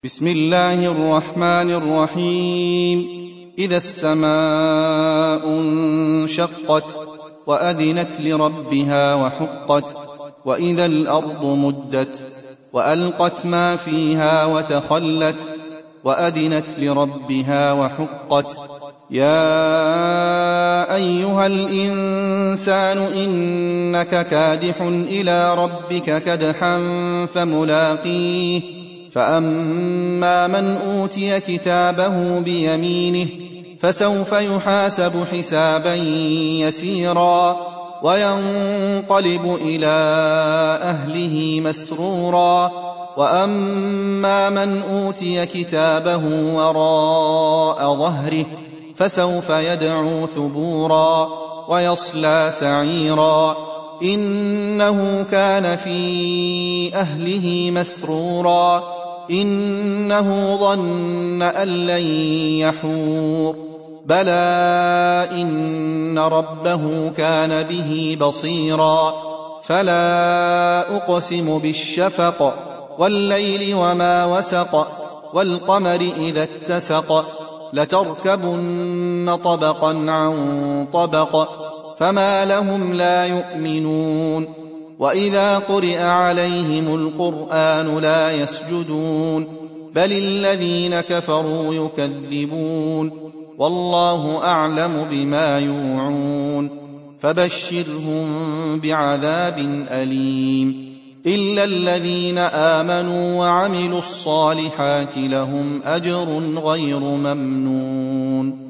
بسم الله الرحمن الرحيم. إذا السماء انشقت وأذنت لربها وحقت وإذا الأرض مدت وألقت ما فيها وتخلت وأذنت لربها وحقت. يا أيها الإنسان إنك كادح إلى ربك كدحا فملاقيه فأما من أوتي كتابه بيمينه فسوف يحاسب حسابا يسيرا وينقلب إلى أهله مسرورا. وأما من أوتي كتابه وراء ظهره فسوف يدعو ثبورا ويصلى سعيرا إنه كان في أهله مسرورا إنه ظن أن لن يحور بلى إن ربه كان به بصيرا. فلا أقسم بالشفق والليل وما وسق والقمر إذا اتسق لتركبن طبقا عن طبق فما لهم لا يؤمنون. وإذا قرئ عليهم القرآن لا يسجدون بل الذين كفروا يكذبون والله أعلم بما يوعون فبشرهم بعذاب أليم إلا الذين آمنوا وعملوا الصالحات لهم أجر غير ممنون.